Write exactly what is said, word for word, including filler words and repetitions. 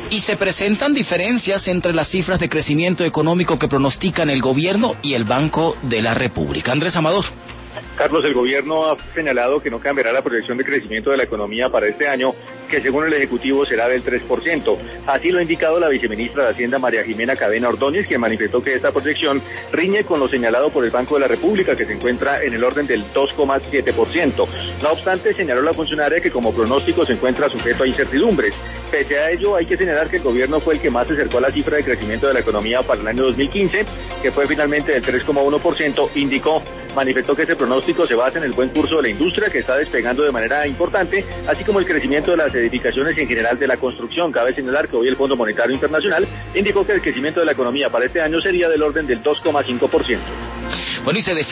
Y se presentan diferencias entre las cifras de crecimiento económico que pronostican el gobierno y el Banco de la República. Andrés Amador. Carlos, el gobierno ha señalado que no cambiará la proyección de crecimiento de la economía para este año, que según el Ejecutivo será del tres por ciento. Así lo ha indicado la viceministra de Hacienda, María Jimena Cadena Ordóñez, quien manifestó que esta proyección riñe con lo señalado por el Banco de la República, que se encuentra en el orden del dos coma siete por ciento. No obstante, señaló la funcionaria que como pronóstico se encuentra sujeto a incertidumbres. Pese a ello, hay que señalar que el gobierno fue el que más se acercó a la cifra de crecimiento de la economía para el año dos mil quince, que fue finalmente del tres coma uno por ciento. Indicó, manifestó que ese pronóstico se basa en el buen curso de la industria, que está despegando de manera importante, así como el crecimiento de las edificaciones y en general de la construcción. Cabe señalar que hoy el Fondo Monetario Internacional indicó que el crecimiento de la economía para este año sería del orden del dos coma cinco por ciento. Bueno, y se